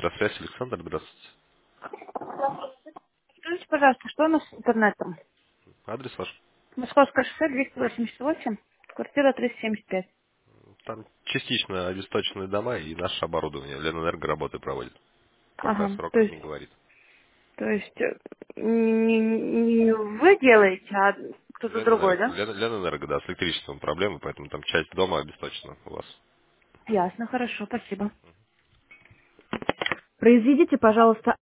Электросвязь, Александр, здравствуйте. Скажите, пожалуйста, что у нас с интернетом? Адрес ваш? Московское шоссе 288, квартира 375. Там частично обесточенные дома и наше оборудование. Ленэнерго работы проводит. Пока о Ага, сроках не говорит. то есть не вы делаете, а кто-то другой, Ленэнерго, да? Ленэнерго, да, с электричеством проблемы, поэтому там часть дома обесточена у вас. Ясно, хорошо, спасибо. Произведите, пожалуйста,